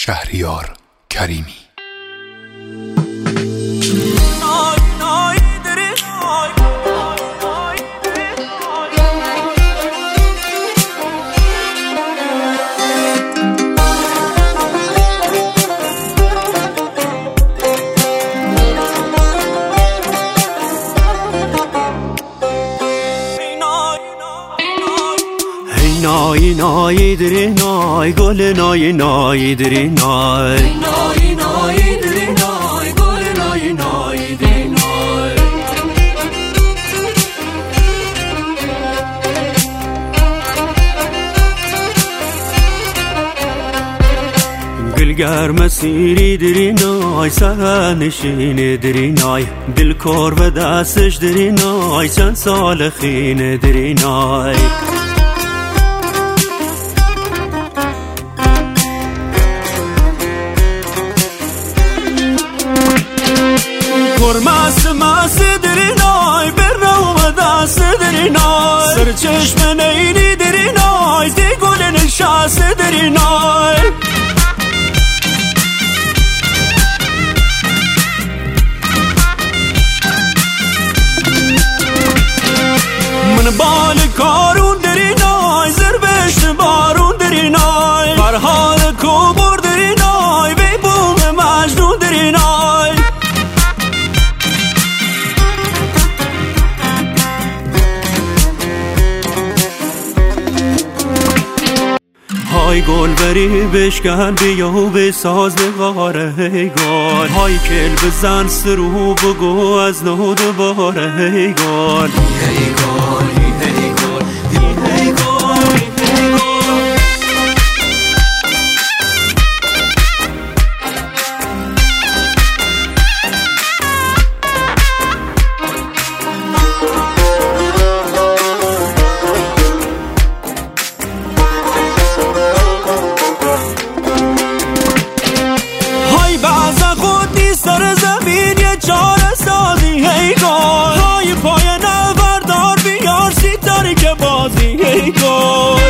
شهریار کریمی. نای نای دری نای گل نای نای دری نای نای نای دری نای گل نای نای دری نای گلگر مسیری دری نای سرنشین دری نای دل کار و دستش دری نای چند سال خین دری نای مست مست دری نای بر رو دست دری نای سر چشم نیلی دری نای دی گل نشست دری نای من بال کارون دری نای زر بشت بارون دری نای فرحال کوبور دری نای بی بوم مجنون دری نای های گل بری بشکن بیا و بساز نقاره ای گل های کل بزن سرو بگو از نو دوباره ای گل ای گل ای گل ای گل سر زمین یه چاره سازی هی گل های پای نوردار بیار سیتاری که بازی هی گل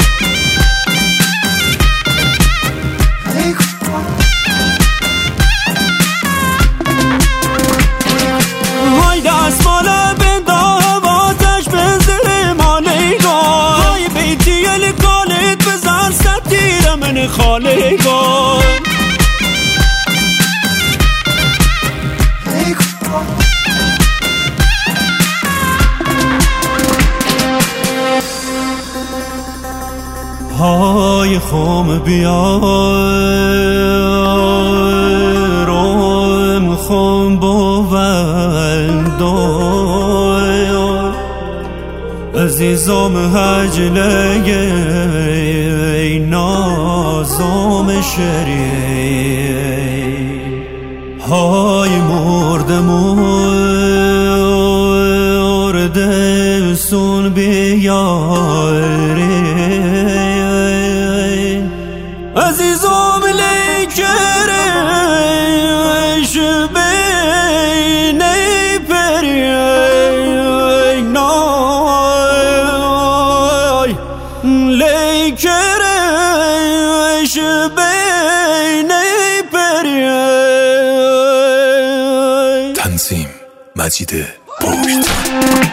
های دستماله بنده هواتش بنزره ماله گل های بیتی الکالت بزن ستیر من خاله گل های خم بیارم خم بوندای عزیزم هجله نازم شری های مرده سون بیاری عزیزم لیکرش بین پری نای لیکرش بین پری. تنظیم مجید پشت.